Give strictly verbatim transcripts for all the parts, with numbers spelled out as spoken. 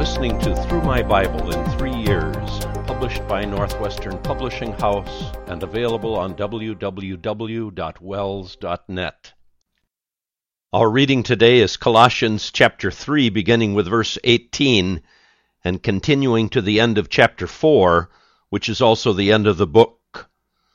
listening to Through My Bible in Three Years, published by Northwestern Publishing House and available on w w w dot wells dot net. Our reading today is Colossians chapter three, beginning with verse eighteen, and continuing to the end of chapter four, which is also the end of the book.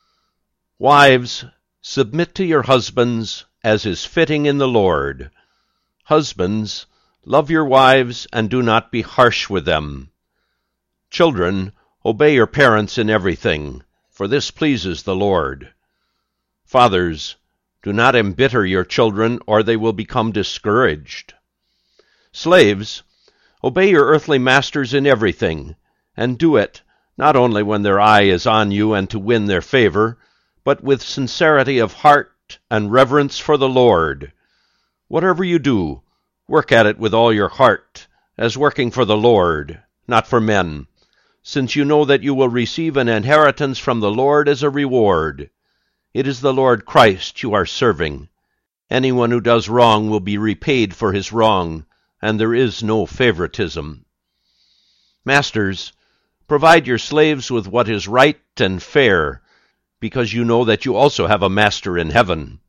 Wives, submit to your husbands as is fitting in the Lord. Husbands, love your wives and do not be harsh with them. Children, obey your parents in everything, for this pleases the Lord. Fathers, do not embitter your children, or they will become discouraged. Slaves, obey your earthly masters in everything, and do it not only when their eye is on you and to win their favor, but with sincerity of heart and reverence for the Lord. Whatever you do, work at it with all your heart, as working for the Lord, not for men, since you know that you will receive an inheritance from the Lord as a reward. It is the Lord Christ you are serving. Anyone who does wrong will be repaid for his wrong, and there is no favoritism. Masters, provide your slaves with what is right and fair, because you know that you also have a master in heaven.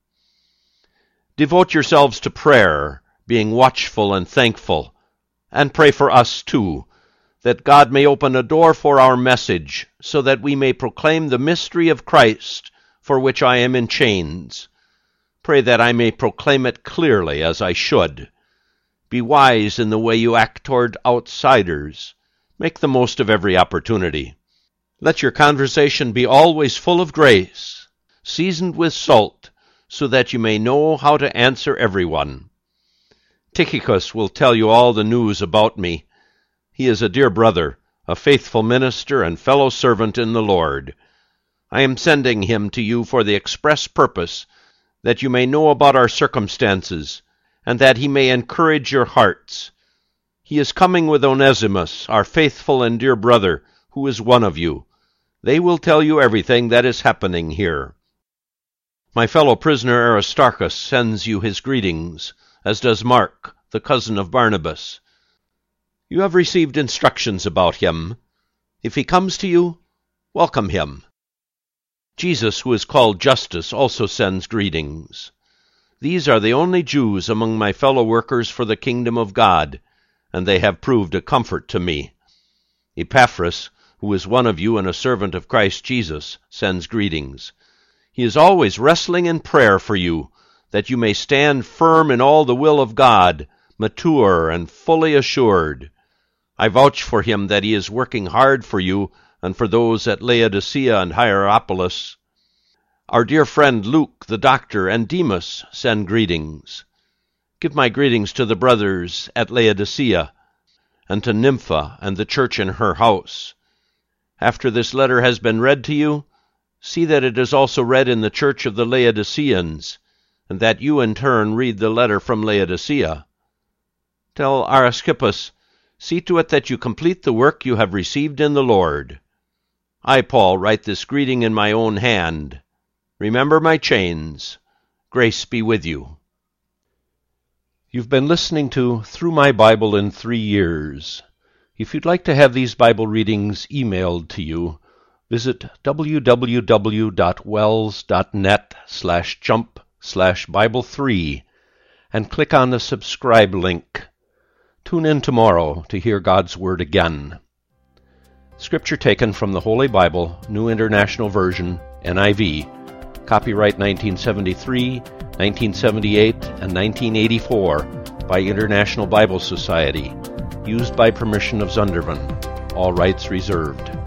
Devote yourselves to prayer, being watchful and thankful, and pray for us too, that God may open a door for our message, so that we may proclaim the mystery of Christ, for which I am in chains. Pray that I may proclaim it clearly as I should. Be wise in the way you act toward outsiders. Make the most of every opportunity. Let your conversation be always full of grace, seasoned with salt, so that you may know how to answer everyone. Tychicus will tell you all the news about me. He is a dear brother, a faithful minister and fellow servant in the Lord. I am sending him to you for the express purpose that you may know about our circumstances, and that he may encourage your hearts. He is coming with Onesimus, our faithful and dear brother, who is one of you. They will tell you everything that is happening here. My fellow prisoner Aristarchus sends you his greetings, as does Mark, the cousin of Barnabas. You have received instructions about him. If he comes to you, welcome him. Jesus, who is called Justus, also sends greetings. These are the only Jews among my fellow workers for the kingdom of God, and they have proved a comfort to me. Epaphras, who is one of you and a servant of Christ Jesus, sends greetings. He is always wrestling in prayer for you, that you may stand firm in all the will of God, mature and fully assured. I vouch for him that he is working hard for you and for those at Laodicea and Hierapolis. Our dear friend Luke, the doctor, and Demas send greetings. Give my greetings to the brothers at Laodicea, and to Nympha and the church in her house. After this letter has been read to you, see that it is also read in the church of the Laodiceans, and that you in turn read the letter from Laodicea. Tell Archippus, see to it that you complete the work you have received in the Lord. I, Paul, write this greeting in my own hand. Remember my chains. Grace be with you. You've been listening to Through My Bible in Three Years. If you'd like to have these Bible readings emailed to you, visit w w w dot wells dot net slash jump slash Bible three and click on the subscribe link. Tune in tomorrow to hear God's Word again. Scripture taken from the Holy Bible, New International Version, N I V, copyright nineteen seventy-three, nineteen seventy-eight, and nineteen eighty-four by International Bible Society, used by permission of Zundervan. All rights reserved.